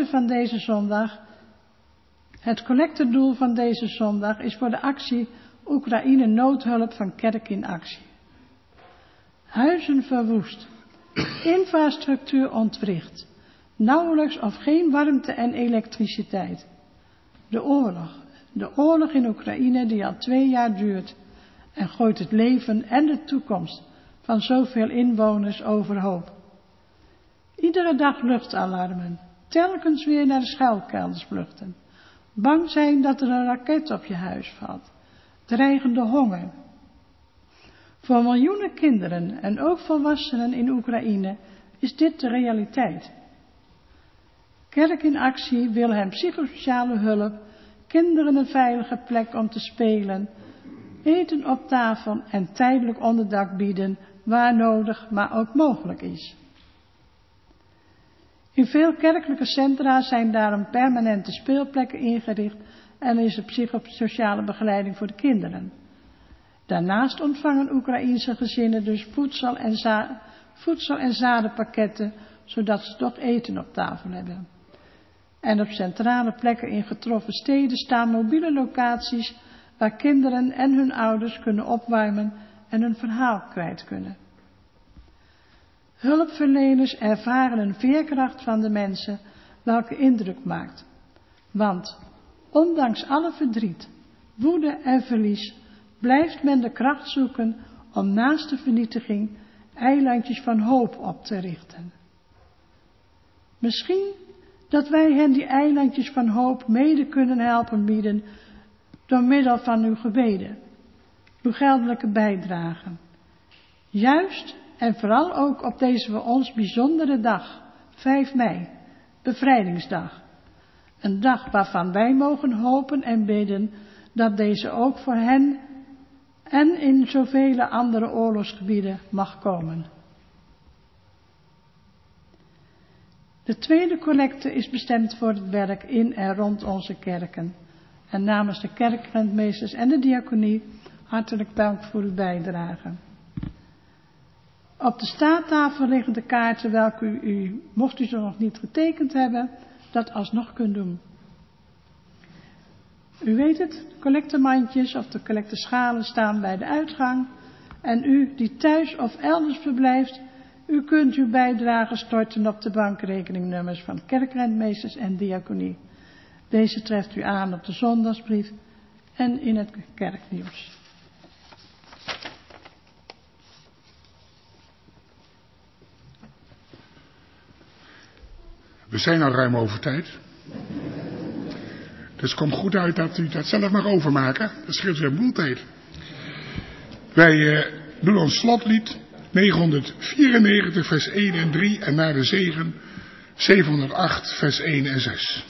collectedoel van deze zondag is voor de actie Oekraïne noodhulp van Kerk in Actie. Huizen verwoest, infrastructuur ontwricht, nauwelijks of geen warmte en elektriciteit. De oorlog in Oekraïne die al 2 jaar duurt en gooit het leven en de toekomst van zoveel inwoners overhoop. Iedere dag luchtalarmen, telkens weer naar de schuilkelders vluchten, bang zijn dat er een raket op je huis valt, dreigende honger. Voor miljoenen kinderen en ook volwassenen in Oekraïne is dit de realiteit. Kerk in Actie wil hen psychosociale hulp, kinderen een veilige plek om te spelen, eten op tafel en tijdelijk onderdak bieden waar nodig, maar ook mogelijk is. In veel kerkelijke centra zijn daarom permanente speelplekken ingericht en is er psychosociale begeleiding voor de kinderen. Daarnaast ontvangen Oekraïense gezinnen dus voedsel- en zadenpakketten, zodat ze toch eten op tafel hebben. En op centrale plekken in getroffen steden staan mobiele locaties waar kinderen en hun ouders kunnen opwarmen en hun verhaal kwijt kunnen. Hulpverleners ervaren een veerkracht van de mensen welke indruk maakt. Want ondanks alle verdriet, woede en verlies blijft men de kracht zoeken om naast de vernietiging eilandjes van hoop op te richten. Misschien dat wij hen die eilandjes van hoop mede kunnen helpen bieden door middel van uw gebeden. uw geldelijke bijdrage. Juist en vooral ook op deze voor ons bijzondere dag, 5 mei, Bevrijdingsdag. Een dag waarvan wij mogen hopen en bidden dat deze ook voor hen en in zoveel andere oorlogsgebieden mag komen. De tweede collecte is bestemd voor het werk in en rond onze kerken. En namens de kerkrentmeesters en de diaconie hartelijk dank voor uw bijdrage. Op de staattafel liggen de kaarten welke u, mocht u ze nog niet getekend hebben, dat alsnog kunt doen. U weet het, de collectemandjes of de collecteschalen staan bij de uitgang. En u die thuis of elders verblijft, u kunt uw bijdrage storten op de bankrekeningnummers van kerkrentmeesters en diaconie. Deze treft u aan op de zondagsbrief en in het kerknieuws. We zijn al ruim over tijd. Dus het komt goed uit dat u dat zelf mag overmaken. Dat scheelt weer een boel tijd. Wij doen ons slotlied 994 vers 1 en 3 en na de zegen 708 vers 1 en 6.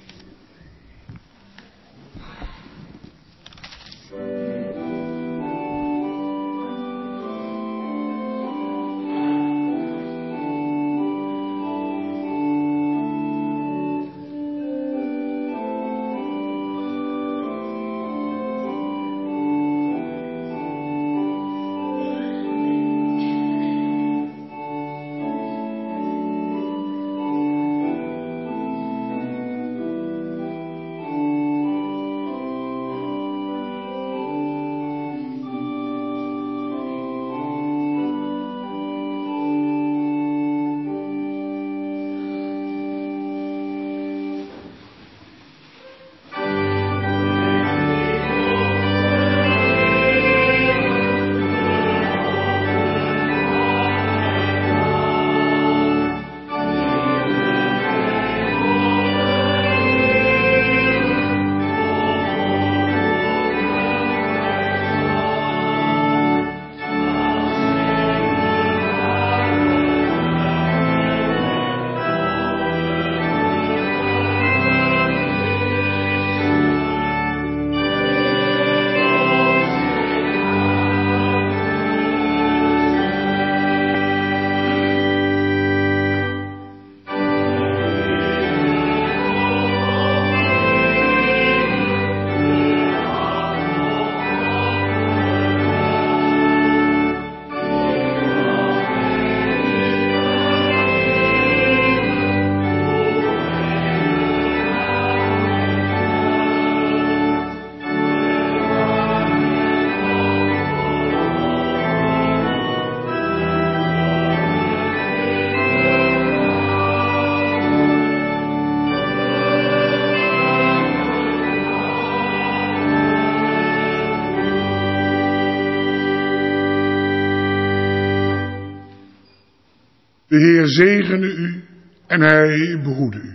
De Heer zegene u en hij behoede u.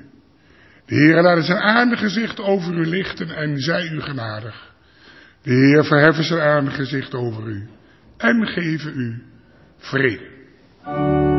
De Heer laat zijn aangezicht over u lichten en zij u genadig. De Heer verheffen zijn aangezicht over u en geven u vrede.